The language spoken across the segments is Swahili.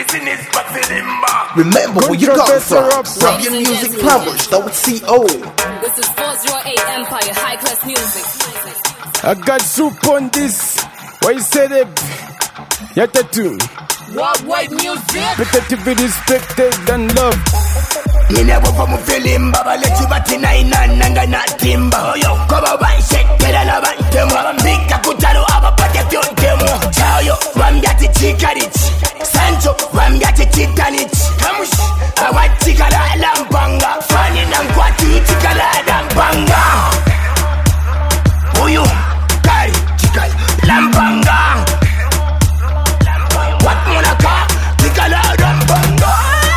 Remember where you got from. Zambian Music Plumbers, .co. This is 408 Empire, high class music. I got soup on this. Why you say that? Yatatu. Worldwide music. Better to be respected than loved. You never from a feeling, Baba let you back in nanga na timba. Yo, cover one shake, get a love and demo. Big Kakutaro, Abba, Patafion demo. Chayo, Ramgati Chikarich. Sancho, Ramgati Chikanich. Kamush, Awachikala Lampanga. Fanny Nankwati Chikala Lampanga. Uyu, Kari, Chikal, Lampanga. What Monaka, Chikala Lampanga.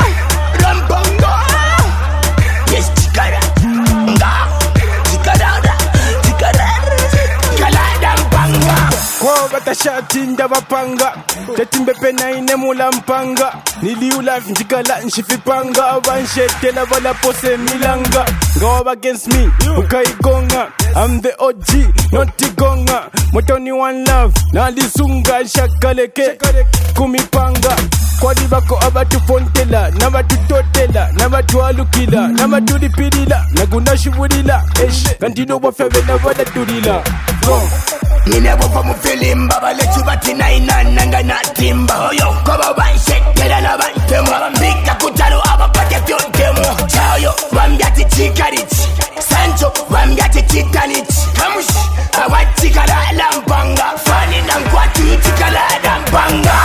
Kwa batashati ndabapanga Tetimbe pena inemula mpanga Niliula njikala nshifipanga Abanshetela wala pose milanga Go up against me, ukaigonga I'm the OG, not Tigonga Motoni one love, nalisunga shakaleke Kumipanga Kwa dibako abatu fontela Nabatu totela, nabatu alukila Nabatu dipidila, naguna shivudila Kandido wafebe na wada tudila Go You never from a feeling, Baba let you back in nanga na timba. Yo, cover one shake, get a love and demo. Big Kakutaro, Abba, Patafion demo. Chayo, Ramgati Chikarich. Sancho, Ramgati Chikanich. Kamush, Awachikala Lampanga. Fanny Nankwati Chikala Lampanga.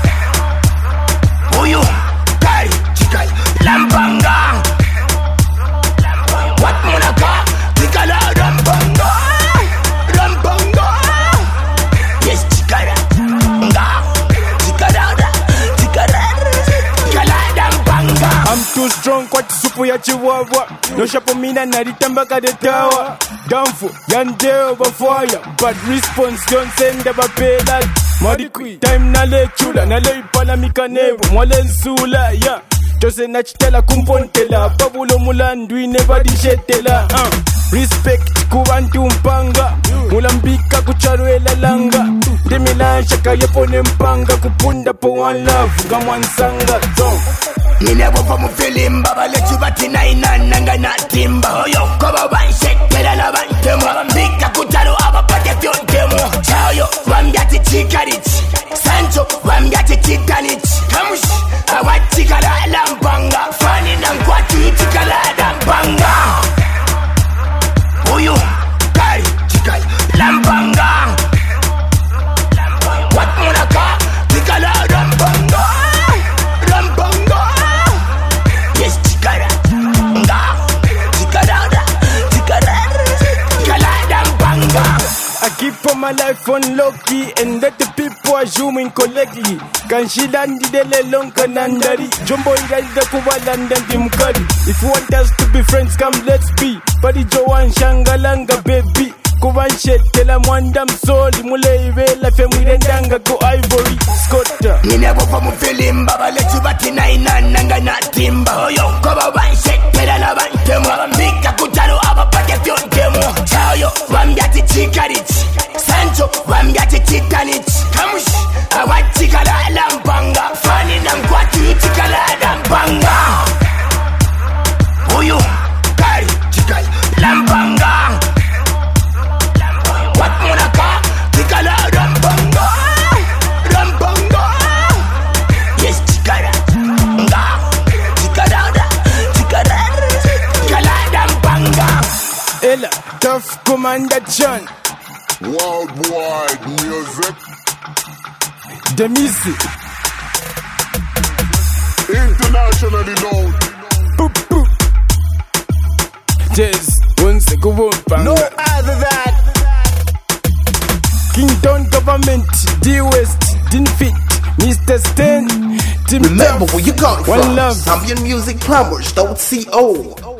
Uyu, Kari, Chikal, Lampanga. What Monaka, Chikala Lampanga. I'm too strong kwa tisupu ya chiwawa No shapo mina naritamba kadetawa Damfu, yandeo bafire Bad response, don't send ba pela Marikui, time nale chula Nale ipala mikanevu, mwale nsula yeah. Chose nachitela kumpontela Pabulo mulandwi never dishetela Respect kubantu mpanga Mulambika kucharuela langa Demilansha kayepone mpanga Kupunda po one love Gamwansanga You never from a feeling, Baba let you back in nanga na timba. Yo, cover one shake, get a love and demo. Big Kakutaro, Abba, Patafion demo. Chayo, Ramgati Chikarich. Sancho, Ramgati Chikanich. Kamush, Awachikala Lampanga. Fanny Nankwati Chikala Lampanga. Uyu, Kari, Chikal, Lampanga. What Monaka, Chikala Lampanga. I keep on my life on low-key and let the people assuming correctly. Kanshilandi dele lonka nandari Jumbo iraida kubalanda dimkari. If you want us to be friends, come let's be. Pari Joan Shangalanga baby Kubanshetela mwanda msoli Mule ibela femwirendanga ko Ivory Scotta. You never from a feeling, Baba let you back in nanga na timba. Yo, cover one shake, get a love and demo. Big Kakutaro, Abba, Patafion demo. Chayo, Ramgati Chikarich. Sancho, Ramgati Chikanich. Kamush, Awachikala Lampanga. Fanny Nankwati Chikala Lampanga. Uyu, Kari, Chikal, Lampanga. What Monaka, Chikala Lampanga. Lampanga. Yes, Chikala. Chikala Lampanga. Ella, tough Commander John. Worldwide music. Demisi. Internationally known. Jazz, once a go on. No other than Kingdom Government, D-West, didn't fit. Mr. Stan, Team Remember Tough, where you got One from. Love. Zambian Music Plumbers, .co.